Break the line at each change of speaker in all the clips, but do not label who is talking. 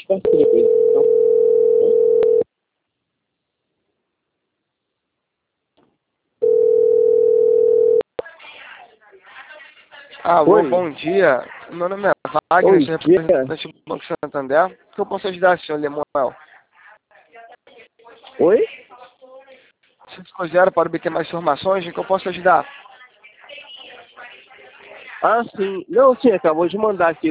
faço depois. Então,
Alô,
oi,
bom dia. Meu nome é Wagner,
oi,
sou
dia.
representante do Banco Santander. O que eu posso ajudar, senhor Lemuel?
Oi?
Se quiser, para obter mais informações, em que eu posso ajudar?
Ah, sim. Não, sim, acabou de mandar aqui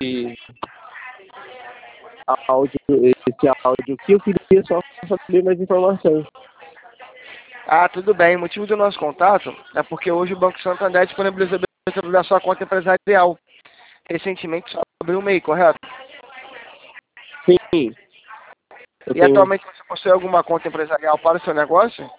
esse áudio aqui. Eu queria só saber mais informações.
Ah, tudo bem. O motivo do nosso contato é porque hoje o Banco Santander disponibilizou a abertura da sua conta empresarial. Recentemente só abriu o MEI, correto?
Sim, eu
E
tenho.
atualmente você possui alguma conta empresarial para o seu negócio?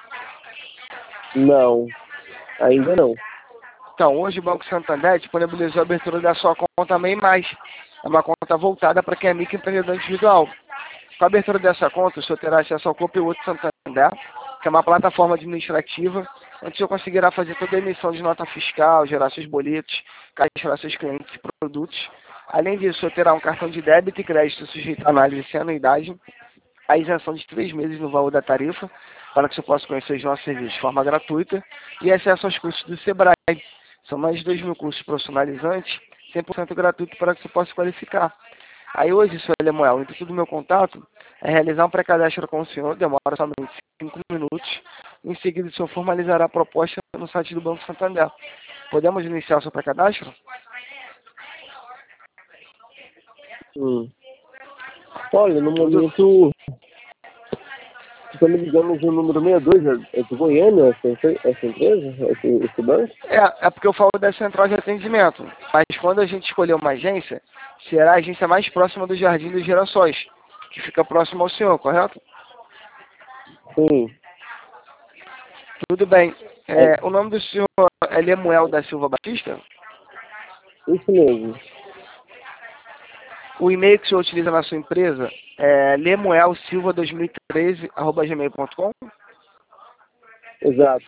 Não, ainda não.
Então, hoje o Banco Santander disponibilizou a abertura da sua conta MEI+. É uma conta voltada para quem é microempreendedor individual. Com a abertura dessa conta, o senhor terá acesso ao Conteúdo Santander, que é uma plataforma administrativa, onde o senhor conseguirá fazer toda a emissão de nota fiscal, gerar seus boletos, cadastrar seus clientes e produtos. Além disso, o senhor terá um cartão de débito e crédito sujeito à análise sem anuidade, a isenção de 3 meses no valor da tarifa, para que o senhor possa conhecer os nossos serviços de forma gratuita, e acesso aos cursos do Sebrae. São mais de 2.000 cursos profissionalizantes, 100% gratuito para que o senhor possa qualificar. Aí hoje, senhor Lemuel, o intuito do meu contato é realizar um pré-cadastro com o senhor, demora somente 5 minutos. Em seguida, o senhor formalizará a proposta no site do Banco Santander. Podemos iniciar o seu pré-cadastro?
Hum. Olha, no
Tudo.
momento, você me ligando no número 62, é de Goiânia essa empresa, esse banco?
É porque eu falo da central de atendimento. Mas quando a gente escolher uma agência, será a agência mais próxima do Jardim dos Girassóis, que fica próximo ao senhor, correto?
Sim,
Tudo bem.
é
O nome do senhor é Lemuel da Silva Batista?
isso mesmo.
O e-mail que o senhor utiliza na sua empresa é lemuelsilva2013@gmail.com.
Exato.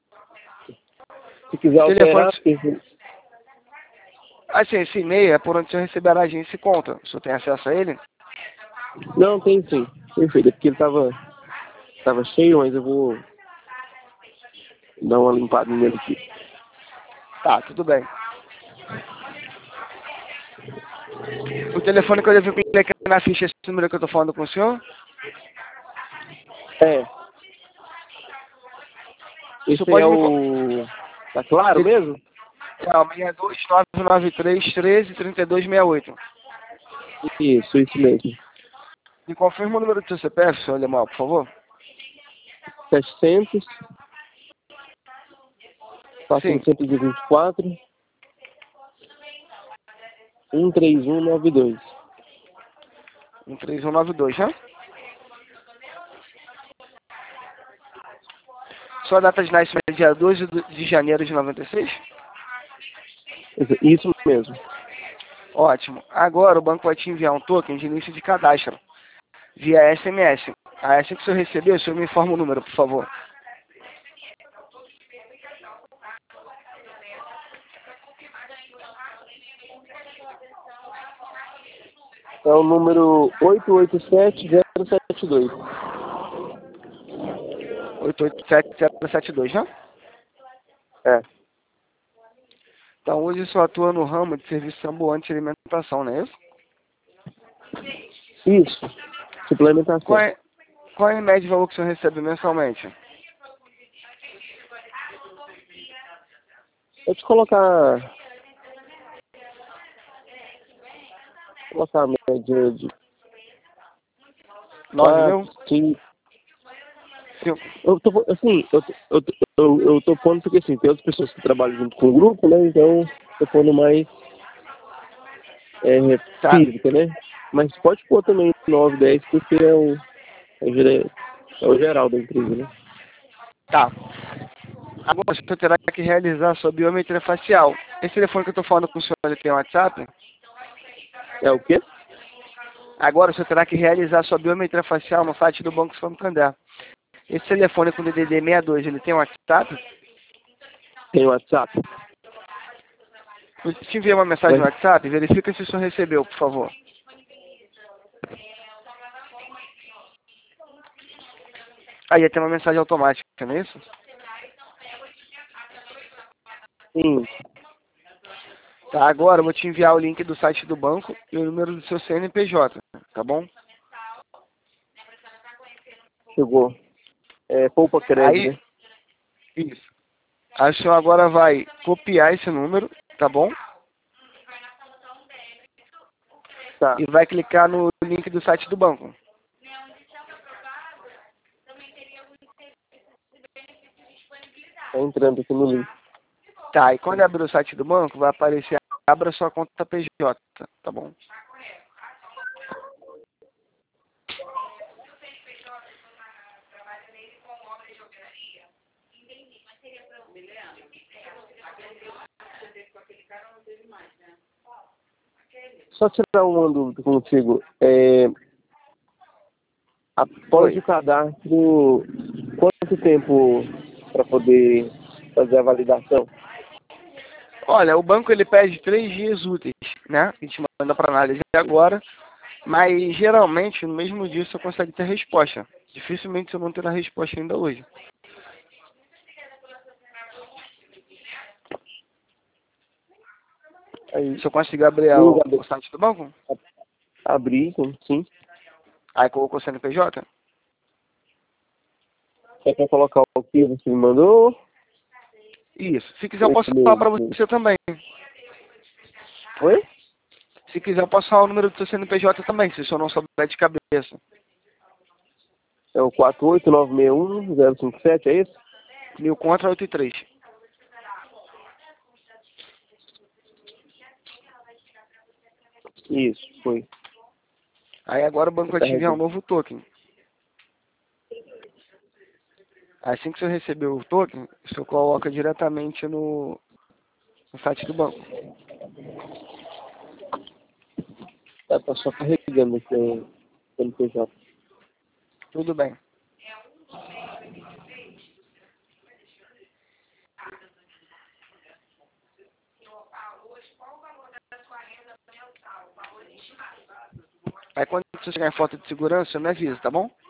Se quiser
O telefone.
alterar, porque...
Assim, esse e-mail é por onde o senhor receberá a agência e conta. O senhor tem acesso a ele?
Não, tem sim. Perfeito. É porque ele tava cheio, mas eu vou dar uma limpada nele aqui.
Tá, tudo bem. O telefone que eu devo clicar na ficha, esse número que eu tô falando com o senhor?
É,
O senhor
esse é
pode me.
o... Tá claro mesmo?
Calma, 62993133268.
Isso mesmo.
Me confirma o número do seu CPF, senhor Lemuel, por favor.
700,
Sim,
424, 13192.
13192, né? Sua data de nascimento é dia 12 de janeiro de 96?
Isso mesmo.
Ótimo. Agora o banco vai te enviar um token de início de cadastro via SMS. Assim que o senhor receber, o senhor me informa o número, por favor.
É o número 887072.
887072, né?
É.
Então hoje o senhor atua no ramo de serviço ambulante de alimentação, não é isso?
Isso.
Qual
Suplementação.
é, qual é a média de valor que o senhor recebe mensalmente?
Vou te colocar a média de
9
4,
mil?
5.
Cinco.
Eu tô pondo porque assim, tem outras pessoas que trabalham junto com o grupo, né? Então, tô pondo mais
Tá,
física, né? Mas pode pôr também 9, 10, porque é o geral da empresa, né?
tá. Agora o senhor terá que realizar a sua biometria facial. Esse telefone que eu estou falando com o senhor, ele tem WhatsApp?
É o quê?
Agora o senhor terá que realizar a sua biometria facial no site do Banco Santander. Esse telefone com DDD 62, ele tem WhatsApp?
Tem WhatsApp.
Eu te enviei uma mensagem no
Mas
WhatsApp, verifica se o senhor recebeu, por favor. Aí ia ter uma mensagem automática, não é isso?
Sim.
Tá, agora eu vou te enviar o link do site do banco e o número do seu CNPJ, tá bom?
Chegou. Poupa crédito,
Aí,
né?
isso. Aí o senhor agora vai copiar esse número, tá bom?
Tá.
E vai clicar no link do site do banco.
Tá entrando aqui no link.
Tá, e quando abrir o site do banco, vai aparecer, abra sua conta PJ, tá bom?
Só tirar uma dúvida contigo. Após
Oi.
o cadastro, quanto tempo para poder fazer a validação?
Olha, o banco ele pede 3 dias úteis, né? A gente manda para análise agora, mas geralmente no mesmo dia você consegue ter resposta. Dificilmente você não terá resposta ainda hoje.
Aí,
Se eu conseguir abrir
no lugar
o site do banco,
abrir, sim.
aí colocou o CNPJ,
É para colocar o que você me mandou?
isso. Se quiser eu
Ou
posso falar
meu?
para você também.
Oi?
Se quiser eu posso falar o número do seu CNPJ também, se o senhor não souber de cabeça.
É o 48961-057, é isso?
1000 contra 83.
Isso, foi.
Aí agora o banco vai
Tá
te enviar um
carregando.
novo token. Assim que você receber o token, você coloca diretamente no site do banco.
Tá só carregando aqui o CNPJ.
Tudo bem. Aí quando você chegar em foto de segurança, você me avisa, tá bom?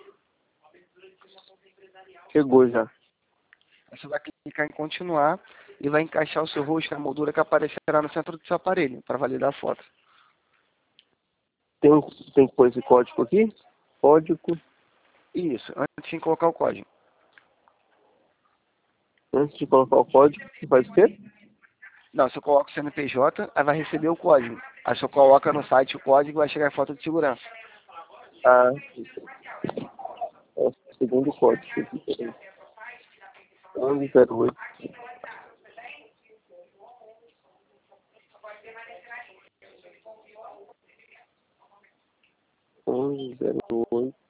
Chegou já.
Aí você vai clicar em continuar e vai encaixar o seu rosto na moldura que aparecerá no centro do seu aparelho, para validar a foto.
Tem que pôr esse código aqui? Código.
Isso, antes de colocar o código.
Antes de colocar o código, você faz o quê?
Não, você coloca o CNPJ, aí vai receber o código. Aí você coloca no site o código e vai chegar em foto de segurança.
Ah, é o segundo código. 1108. 1108.